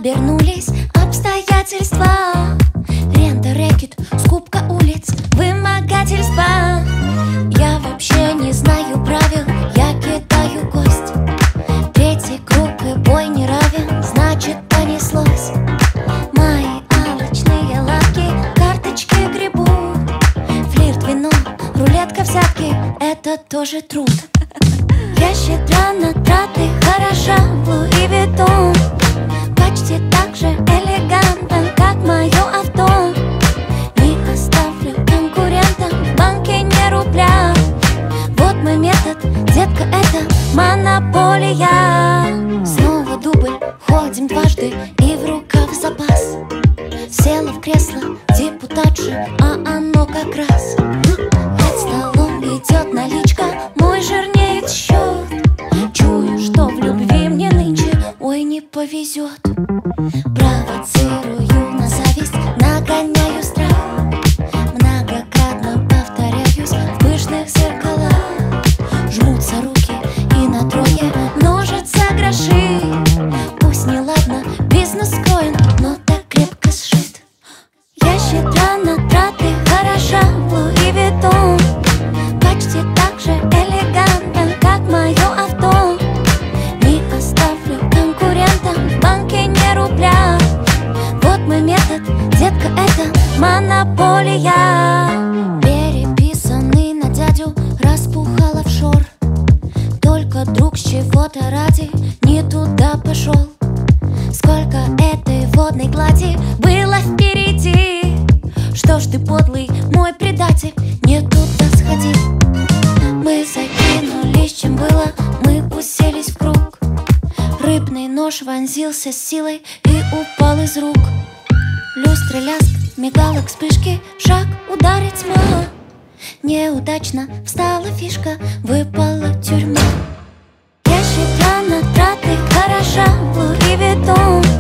обернулись обстоятельства. Рента, рэкет, скупка улиц, вымогательства. Я вообще не знаю правил, я кидаю кость. Третий круг и бой не равен, значит понеслось. Мои алчные лапки карточки гребут. Флирт, вино, рулетка, взятки — это тоже труд. Я щедра на траты, хороша в Луи Виттон. Почти так же элегантно, как мое авто. Не оставлю конкурентам в банке ни рубля. Вот мой метод, детка, это монополия. Снова дубль, ходим дважды и в рукав запас. Села в кресло депутатши, а оно как раз. Под столом идет наличка, мой жирнеет счет. Чую, что в любви мне нынче, ой, не повезет. Провоцирую на зависть, нагоняю страх. Многократно повторяюсь в пышных зеркалах. Жмутся руки и на трое множатся гроши. Пусть не ладно, бизнес скроен, но так крепко сшит. Я щедра на траты, хороша в Луи Виттон. Почти так же элегантно, как мое авто. Не оставлю конкурентам в банке ни рубля. Вот мой метод, детка, это монополия. Переписанный на дядю распухал офшор. Только друг с чего-то ради не туда пошел. Сколько этой водной глади было впереди. Что ж ты, подлый мой предатель, не туда сходи. Мы закинулись, чем было, мы уселись в круг. Рыбный нож вонзился с силой и упал из рук. Люстры, лязг, мигалок, вспышки, шаг, удар и тьма. Неудачно встала фишка, выпала тюрьма. Я щедра на траты, хороша в Луи Виттон.